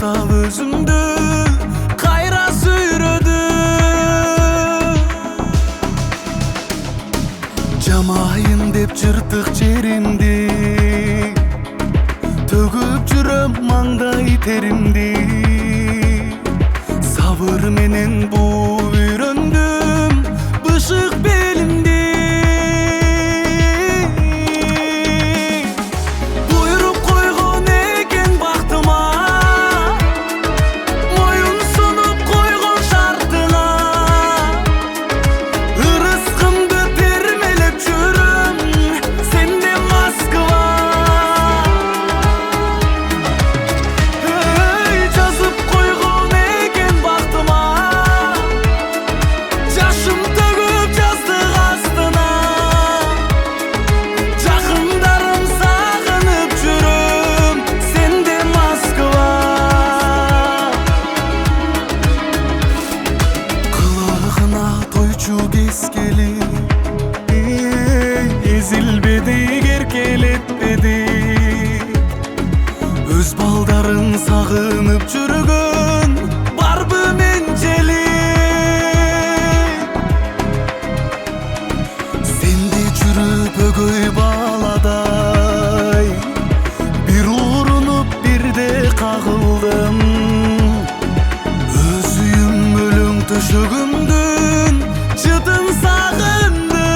баштап өзümdü кайра сүйрөдү. Жамайын деп жыртык жеримди, төгүп жүрөм маңдай теримди. Сабыр менен бууп үйрөндүм бышык белимди. Буйруп койгон экен бактыма, моюн сунуп койгон шартыңа. Ырыскымды термелеп жүрөм сенде Москва. Жазып койгон экен бактыма, жашым төгүп жаздык астына. Жакындарым сагынып жүрөм сенде Москва. Кылыгына тойчу кескели, эзилбеди керкелетпеди. Өз балдарын сагынып жүргөн барбы менчели. Сенде жүрүп өгөй баладай, бир урунуп бирде кагылдым. Өз үйүм өлөң төшөгүмдүн жытын сагындым.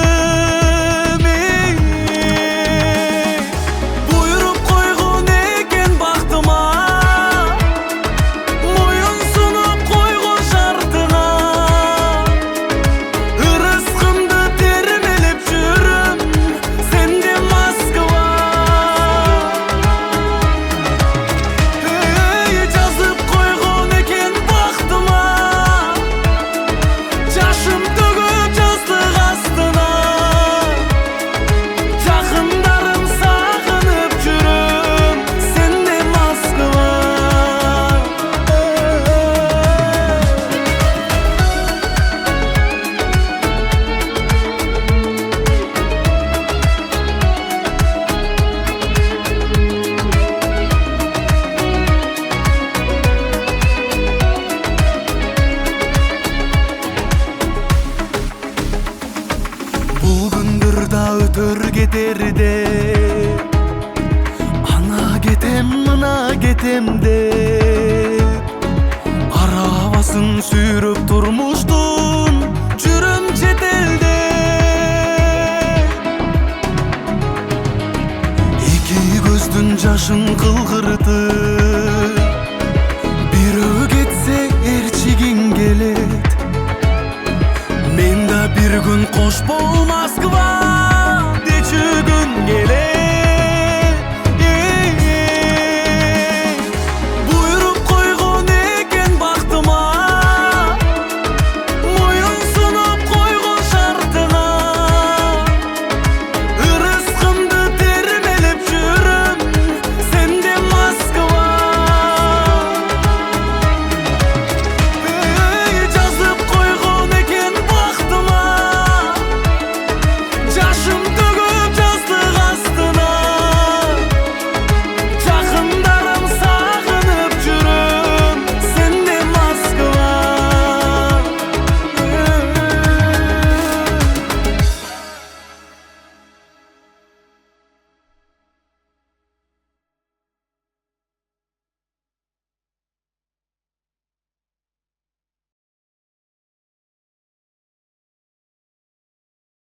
Буйруп койгон экен бактыма, моюн сунуп койгон шартыңа. Ырыскымды термелеп жүрөм сенде Москва. Жазып койгон экен бактыма, жашым төгүп жаздык астына. Жакындарым сагынып жүрөм сенде Москва. Бул күндөр да өтөр кетерде, ана кетем мына кетем деп. Арабасын сүйрөп турмуштун жүрөм чет элде. Эки көздүн жашын кылгып